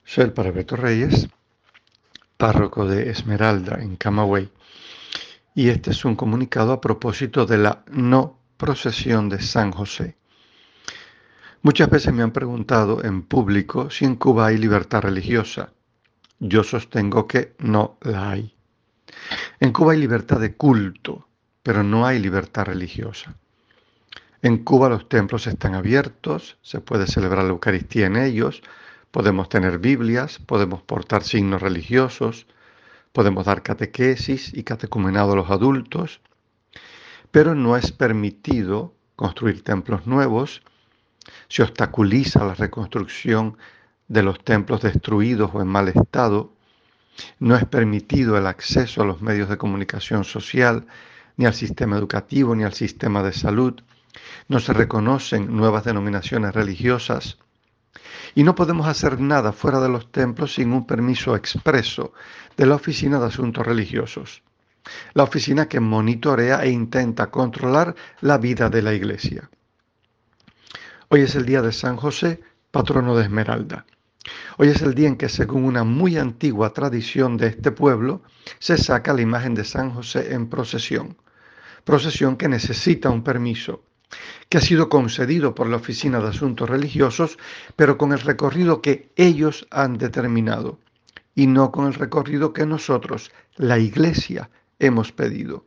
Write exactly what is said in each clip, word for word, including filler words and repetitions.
Soy el padre Beto Reyes, párroco de Esmeralda en Camagüey, y este es un comunicado a propósito de la no procesión de San José. Muchas veces me han preguntado en público si en Cuba hay libertad religiosa. Yo sostengo que no la hay. En Cuba hay libertad de culto, pero no hay libertad religiosa. En Cuba los templos están abiertos, se puede celebrar la Eucaristía en ellos, podemos tener Biblias, podemos portar signos religiosos, podemos dar catequesis y catecumenado a los adultos, pero no es permitido construir templos nuevos, se obstaculiza la reconstrucción de los templos destruidos o en mal estado, no es permitido el acceso a los medios de comunicación social, ni al sistema educativo, ni al sistema de salud, no se reconocen nuevas denominaciones religiosas y no podemos hacer nada fuera de los templos sin un permiso expreso de la Oficina de Asuntos Religiosos, la oficina que monitorea e intenta controlar la vida de la Iglesia. Hoy es el día de San José, patrono de Esmeralda. Hoy es el día en que, según una muy antigua tradición de este pueblo, se saca la imagen de San José en procesión. Procesión que necesita un permiso, que ha sido concedido por la Oficina de Asuntos Religiosos, pero con el recorrido que ellos han determinado, y no con el recorrido que nosotros, la Iglesia, hemos pedido.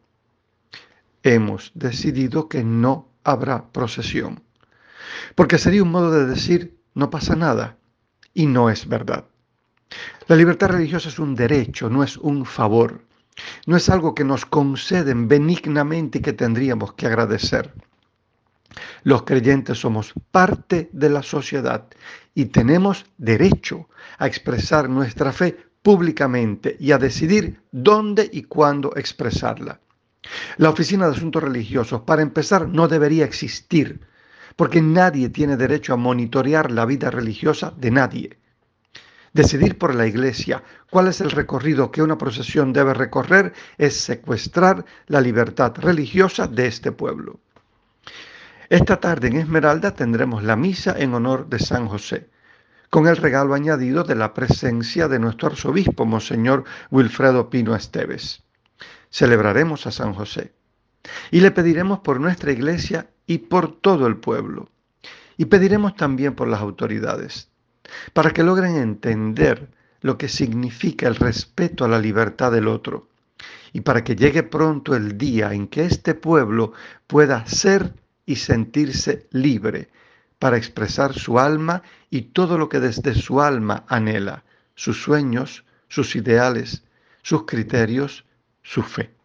Hemos decidido que no habrá procesión, porque sería un modo de decir, no pasa nada, y no es verdad. La libertad religiosa es un derecho, no es un favor. No es algo que nos conceden benignamente y que tendríamos que agradecer. Los creyentes somos parte de la sociedad y tenemos derecho a expresar nuestra fe públicamente y a decidir dónde y cuándo expresarla. La Oficina de Asuntos Religiosos, para empezar, no debería existir, porque nadie tiene derecho a monitorear la vida religiosa de nadie. Decidir por la Iglesia cuál es el recorrido que una procesión debe recorrer es secuestrar la libertad religiosa de este pueblo. Esta tarde en Esmeralda tendremos la misa en honor de San José, con el regalo añadido de la presencia de nuestro arzobispo, Monseñor Wilfredo Pino Esteves. Celebraremos a San José y le pediremos por nuestra Iglesia y por todo el pueblo. Y pediremos también por las autoridades, para que logren entender lo que significa el respeto a la libertad del otro y para que llegue pronto el día en que este pueblo pueda ser y sentirse libre para expresar su alma y todo lo que desde su alma anhela, sus sueños, sus ideales, sus criterios, su fe.